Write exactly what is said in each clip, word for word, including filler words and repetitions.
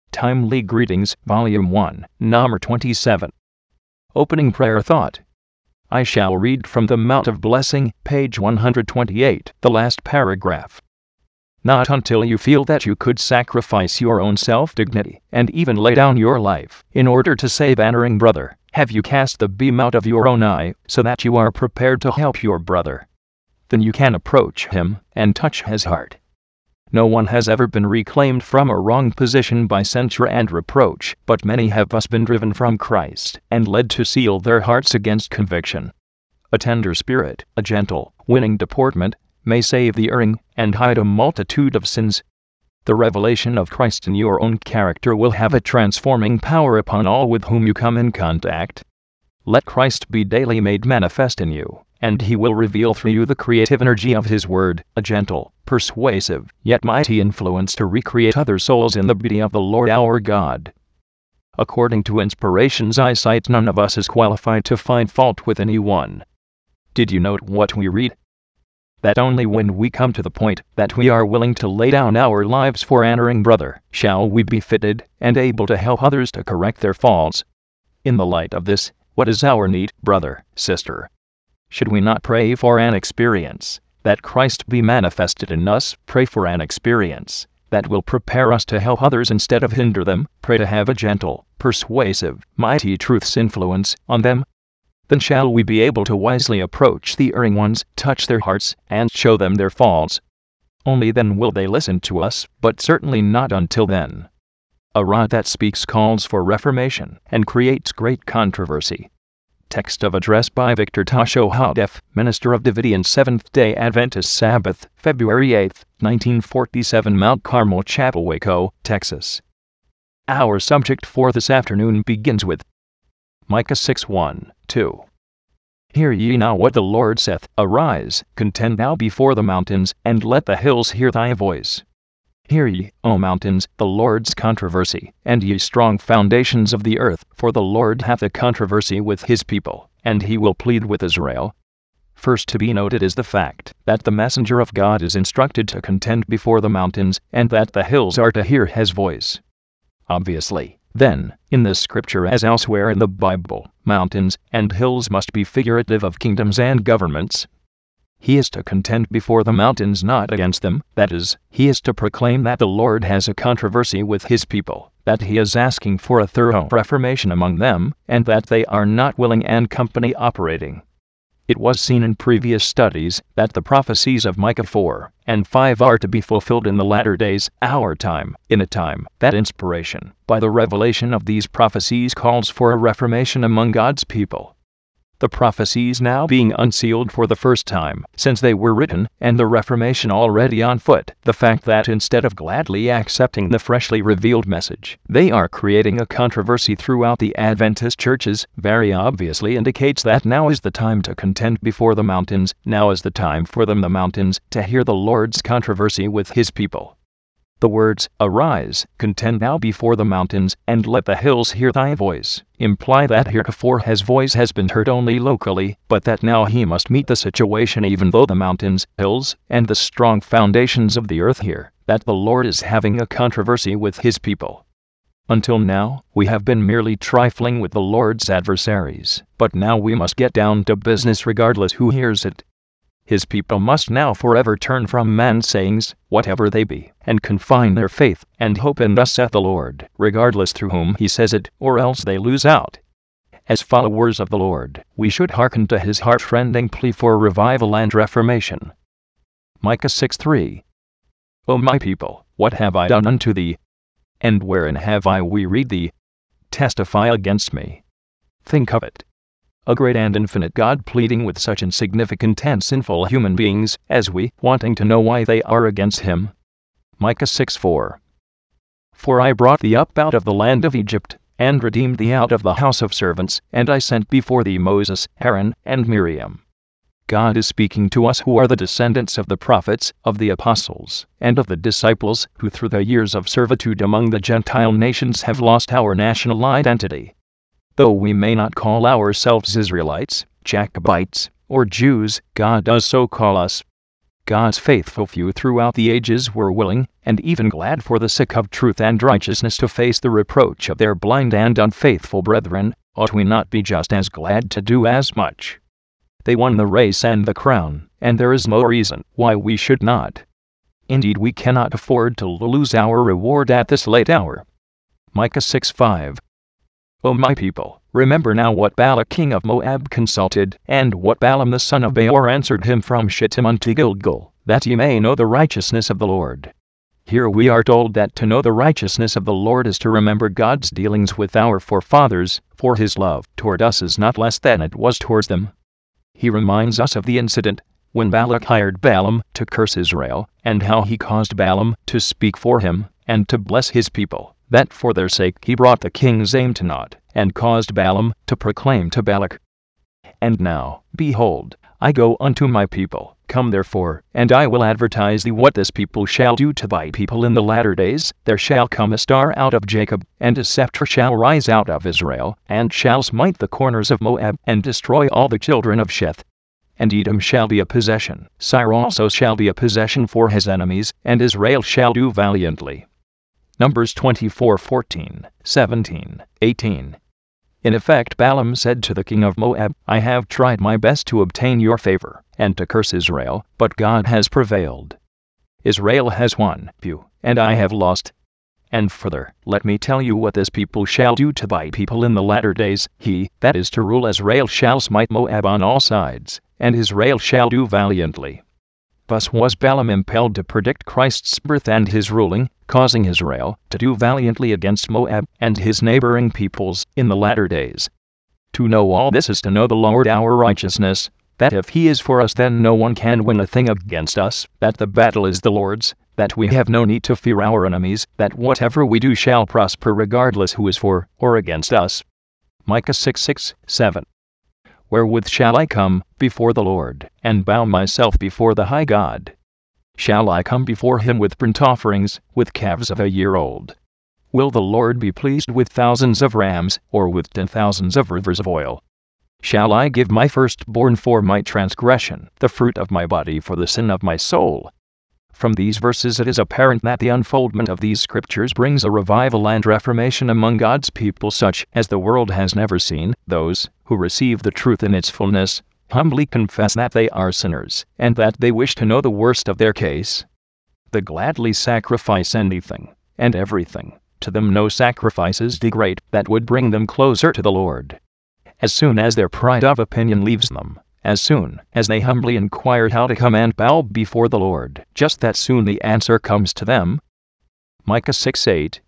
Timely Greetings, Volume one, Number twenty-seven. Opening Prayer Thought. I shall read from the Mount of Blessing, page one hundred twenty-eight, the last paragraph. Not until you feel that you could sacrifice your own self-dignity, and even lay down your life, in order to save an erring brother, have you cast the beam out of your own eye, so that you are prepared to help your brother. Then you can approach him, and touch his heart. No one has ever been reclaimed from a wrong position by censure and reproach, but many have thus been driven from Christ, and led to seal their hearts against conviction. A tender spirit, a gentle, winning deportment, may save the erring, and hide a multitude of sins. The revelation of Christ in your own character will have a transforming power upon all with whom you come in contact. Let Christ be daily made manifest in you, and He will reveal through you the creative energy of His Word, a gentle, persuasive, yet mighty influence to recreate other souls in the beauty of the Lord our God. According to inspiration's eyesight, none of us is qualified to find fault with anyone. Did you note what we read? That only when we come to the point that we are willing to lay down our lives for an erring brother, shall we be fitted and able to help others to correct their faults. In the light of this, what is our need, brother, sister? Should we not pray for an experience, that Christ be manifested in us? Pray for an experience that will prepare us to help others instead of hinder them. Pray to have a gentle, persuasive, mighty truth's influence on them. Then shall we be able to wisely approach the erring ones, touch their hearts, and show them their faults. Only then will they listen to us, but certainly not until then. A rod that speaks calls for reformation, and creates great controversy. Text of address by Victor Tasho Hadef, Minister of Davidian Seventh-day Adventist Sabbath, February eighth, nineteen forty-seven, Mount Carmel Chapel, Waco, Texas. Our subject for this afternoon begins with Micah six one, two. Hear ye now what the Lord saith, Arise, contend now before the mountains, and let the hills hear thy voice. Hear ye, O mountains, the Lord's controversy, and ye strong foundations of the earth, for the Lord hath a controversy with his people, and he will plead with Israel. First to be noted is the fact that the messenger of God is instructed to contend before the mountains, and that the hills are to hear his voice. Obviously, then, in this scripture as elsewhere in the Bible, mountains and hills must be figurative of kingdoms and governments. He is to contend before the mountains, not against them. That is, he is to proclaim that the Lord has a controversy with his people, that he is asking for a thorough reformation among them, and that they are not willing and company operating. It was seen in previous studies that the prophecies of Micah four and five are to be fulfilled in the latter days, our time, in a time that inspiration, by the revelation of these prophecies, calls for a reformation among God's people. The prophecies now being unsealed for the first time since they were written, and the reformation already on foot, the fact that instead of gladly accepting the freshly revealed message, they are creating a controversy throughout the Adventist churches, very obviously indicates that now is the time to contend before the mountains, now is the time for them, the mountains, to hear the Lord's controversy with his people. The words, Arise, contend now before the mountains, and let the hills hear thy voice, imply that heretofore his voice has been heard only locally, but that now he must meet the situation even though the mountains, hills, and the strong foundations of the earth hear that the Lord is having a controversy with his people. Until now, we have been merely trifling with the Lord's adversaries, but now we must get down to business regardless who hears it. His people must now forever turn from man's sayings, whatever they be, and confine their faith and hope in thus saith the Lord, regardless through whom he says it, or else they lose out. As followers of the Lord, we should hearken to his heart-rending plea for revival and reformation. Micah six three. O my people, what have I done unto thee? And wherein have I wearied thee? Testify against me. Think of it. A great and infinite God pleading with such insignificant and sinful human beings as we, wanting to know why they are against him. Micah six four. For I brought thee up out of the land of Egypt, and redeemed thee out of the house of servants, and I sent before thee Moses, Aaron, and Miriam. God is speaking to us who are the descendants of the prophets, of the apostles, and of the disciples, who through the years of servitude among the Gentile nations have lost our national identity. Though we may not call ourselves Israelites, Jacobites, or Jews, God does so call us. God's faithful few throughout the ages were willing, and even glad for the sake of truth and righteousness to face the reproach of their blind and unfaithful brethren, ought we not be just as glad to do as much? They won the race and the crown, and there is no reason why we should not. Indeed, we cannot afford to lose our reward at this late hour. Micah six five. O my people, remember now what Balak king of Moab consulted, and what Balaam the son of Beor answered him from Shittim unto Gilgal, that ye may know the righteousness of the Lord. Here we are told that to know the righteousness of the Lord is to remember God's dealings with our forefathers, for his love toward us is not less than it was towards them. He reminds us of the incident when Balak hired Balaam to curse Israel, and how he caused Balaam to speak for him, and to bless his people, that for their sake he brought the king's aim to naught, and caused Balaam to proclaim to Balak. And now, behold, I go unto my people, come therefore, and I will advertise thee what this people shall do to thy people in the latter days. There shall come a star out of Jacob, and a scepter shall rise out of Israel, and shall smite the corners of Moab, and destroy all the children of Sheth. And Edom shall be a possession, Seir also shall be a possession for his enemies, and Israel shall do valiantly. Numbers twenty-four fourteen, seventeen, eighteen. In effect, Balaam said to the king of Moab, I have tried my best to obtain your favor, and to curse Israel, but God has prevailed. Israel has won you, and I have lost. And further, let me tell you what this people shall do to thy people in the latter days. He that is to rule Israel shall smite Moab on all sides, and Israel shall do valiantly. Thus was Balaam impelled to predict Christ's birth and his ruling, causing Israel to do valiantly against Moab and his neighboring peoples in the latter days. To know all this is to know the Lord our righteousness, that if he is for us then no one can win a thing against us, that the battle is the Lord's, that we have no need to fear our enemies, that whatever we do shall prosper regardless who is for or against us. Micah six six, seven. Wherewith shall I come before the Lord, and bow myself before the high God? Shall I come before him with burnt offerings, with calves of a year old? Will the Lord be pleased with thousands of rams, or with ten thousands of rivers of oil? Shall I give my firstborn for my transgression, the fruit of my body for the sin of my soul? From these verses it is apparent that the unfoldment of these scriptures brings a revival and reformation among God's people such as the world has never seen. Those who receive the truth in its fullness humbly confess that they are sinners, and that they wish to know the worst of their case. They gladly sacrifice anything and everything. To them no sacrifices degrade that would bring them closer to the Lord. As soon as their pride of opinion leaves them, as soon as they humbly inquire how to come and bow before the Lord, just that soon the answer comes to them. Micah six eight.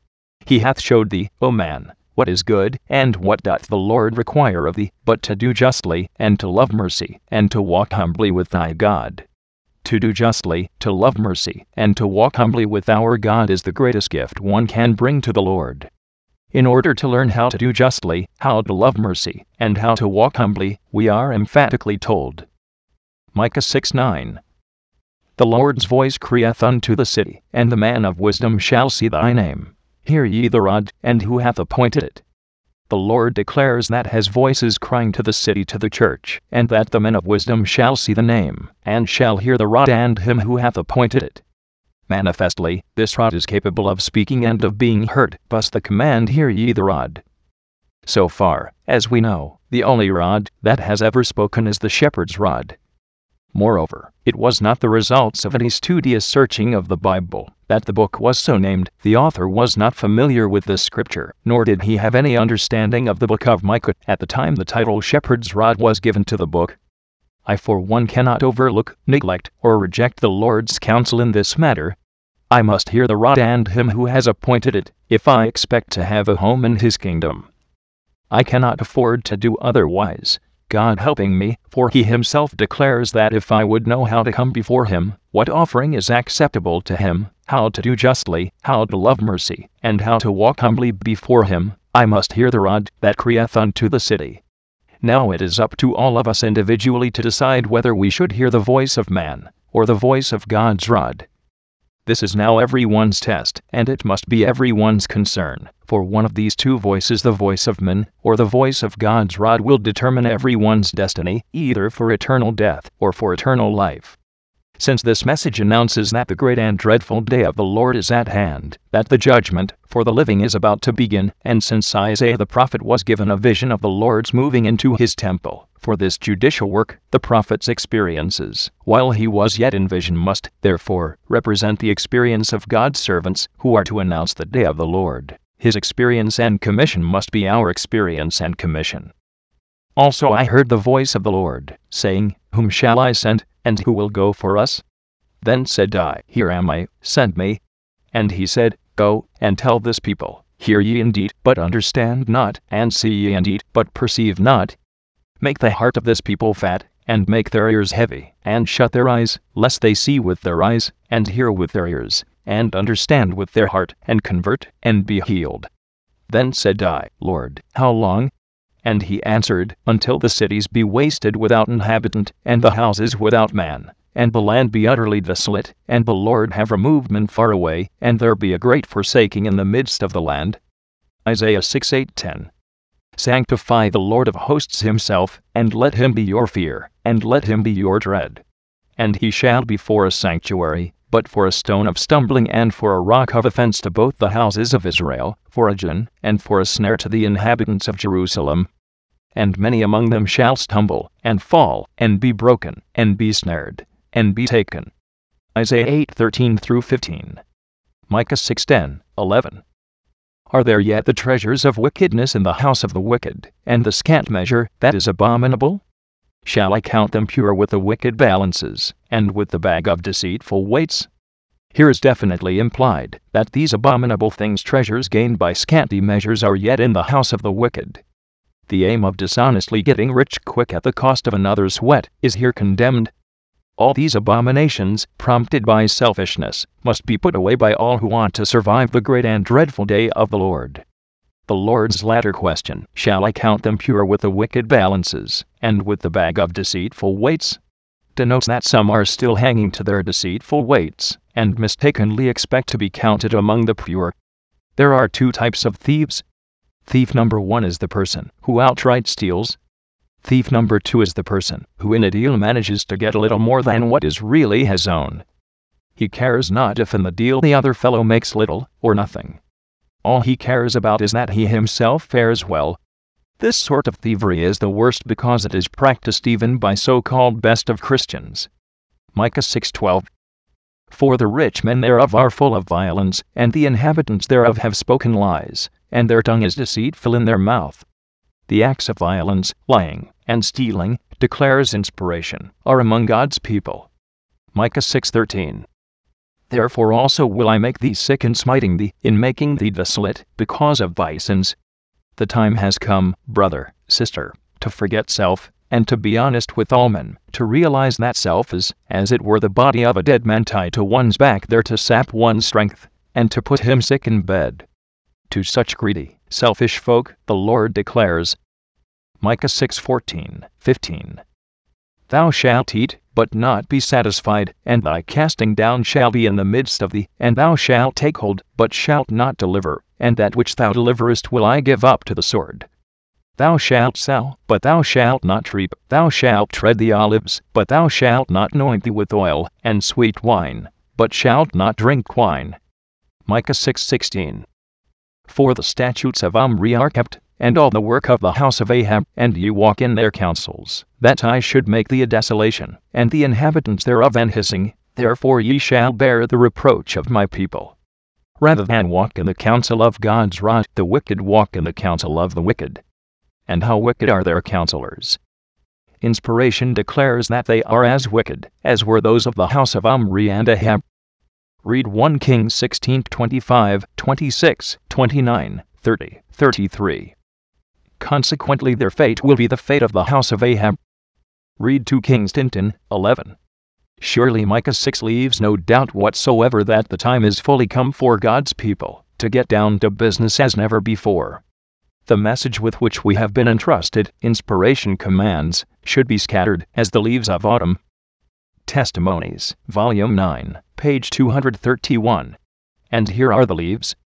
He hath showed thee, O man, what is good, and what doth the Lord require of thee, but to do justly, and to love mercy, and to walk humbly with thy God. To do justly, to love mercy, and to walk humbly with our God is the greatest gift one can bring to the Lord. In order to learn how to do justly, how to love mercy, and how to walk humbly, we are emphatically told. Micah six nine. The Lord's voice crieth unto the city, and the man of wisdom shall see thy name. Hear ye the rod, and who hath appointed it? The Lord declares that his voice is crying to the city, to the church, and that the men of wisdom shall see the name, and shall hear the rod and him who hath appointed it. Manifestly, this rod is capable of speaking and of being heard, thus the command, hear ye the rod. So far as we know, the only rod that has ever spoken is the shepherd's rod. Moreover, it was not the results of any studious searching of the Bible that the book was so named. The author was not familiar with this scripture, nor did he have any understanding of the book of Micah at the time the title Shepherd's Rod was given to the book. I for one cannot overlook, neglect, or reject the Lord's counsel in this matter. I must hear the rod and him who has appointed it, if I expect to have a home in his kingdom. I cannot afford to do otherwise, God helping me, for he himself declares that if I would know how to come before him, what offering is acceptable to him, how to do justly, how to love mercy, and how to walk humbly before him, I must hear the rod that crieth unto the city. Now it is up to all of us individually to decide whether we should hear the voice of man, or the voice of God's rod. This is now everyone's test, and it must be everyone's concern, for one of these two voices, the voice of man, or the voice of God's rod, will determine everyone's destiny, either for eternal death or for eternal life. Since this message announces that the great and dreadful day of the Lord is at hand, that the judgment for the living is about to begin, and since Isaiah the prophet was given a vision of the Lord's moving into his temple, for this judicial work, the prophet's experiences, while he was yet in vision must, therefore, represent the experience of God's servants, who are to announce the day of the Lord. His experience and commission must be our experience and commission. Also I heard the voice of the Lord, saying, Whom shall I send, and who will go for us? Then said I, Here am I, send me. And he said, Go, and tell this people, Hear ye indeed, but understand not, and see ye indeed, but perceive not. Make the heart of this people fat, and make their ears heavy, and shut their eyes, lest they see with their eyes, and hear with their ears, and understand with their heart, and convert, and be healed. Then said I, Lord, how long? And he answered, Until the cities be wasted without inhabitant, and the houses without man, and the land be utterly desolate, and the Lord have removed men far away, and there be a great forsaking in the midst of the land. Isaiah six eight ten. Sanctify the Lord of hosts himself, and let him be your fear, and let him be your dread. And he shall be for a sanctuary, but for a stone of stumbling and for a rock of offense to both the houses of Israel, for a gin, and for a snare to the inhabitants of Jerusalem. And many among them shall stumble, and fall, and be broken, and be snared, and be taken. Isaiah eight thirteen through fifteen. Micah six ten, eleven. Are there yet the treasures of wickedness in the house of the wicked, and the scant measure that is abominable? Shall I count them pure with the wicked balances, and with the bag of deceitful weights? Here is definitely implied that these abominable things, treasures gained by scanty measures, are yet in the house of the wicked. The aim of dishonestly getting rich quick at the cost of another's sweat is here condemned. All these abominations, prompted by selfishness, must be put away by all who want to survive the great and dreadful day of the Lord. The Lord's latter question, Shall I count them pure with the wicked balances, and with the bag of deceitful weights? Denotes that some are still hanging to their deceitful weights, and mistakenly expect to be counted among the pure. There are two types of thieves. Thief number one is the person who outright steals. Thief number two is the person who in a deal manages to get a little more than what is really his own. He cares not if in the deal the other fellow makes little or nothing. All he cares about is that he himself fares well. This sort of thievery is the worst because it is practiced even by so-called best of Christians. Micah six twelve. For the rich men thereof are full of violence, and the inhabitants thereof have spoken lies, and their tongue is deceitful in their mouth. The acts of violence, lying, and stealing, declares inspiration, are among God's people. Micah six thirteen. Therefore also will I make thee sick in smiting thee, in making thee desolate, because of thy sins. The time has come, brother, sister, to forget self, and to be honest with all men, to realize that self is, as it were, the body of a dead man tied to one's back there to sap one's strength, and to put him sick in bed. To such greedy, selfish folk, the Lord declares, Micah six fourteen, fifteen. Thou shalt eat, but not be satisfied, and thy casting down shall be in the midst of thee, and thou shalt take hold, but shalt not deliver, and that which thou deliverest will I give up to the sword. Thou shalt sow, but thou shalt not reap, thou shalt tread the olives, but thou shalt not anoint thee with oil, and sweet wine, but shalt not drink wine. Micah six sixteen. For the statutes of Omri are kept, and all the work of the house of Ahab, and ye walk in their counsels, that I should make thee a desolation, and the inhabitants thereof an hissing, therefore ye shall bear the reproach of my people. Rather than walk in the counsel of God's wrath, the wicked walk in the counsel of the wicked. And how wicked are their counselors? Inspiration declares that they are as wicked as were those of the house of Omri and Ahab. Read First Kings sixteen twenty-five, twenty-six, twenty-nine, thirty, thirty-three. Consequently their fate will be the fate of the house of Ahab. Read Second Kings ten, eleven. Surely Micah six leaves no doubt whatsoever that the time is fully come for God's people to get down to business as never before. The message with which we have been entrusted, inspiration commands, should be scattered as the leaves of autumn. Testimonies, Volume nine, page two hundred thirty-one. And here are the leaves.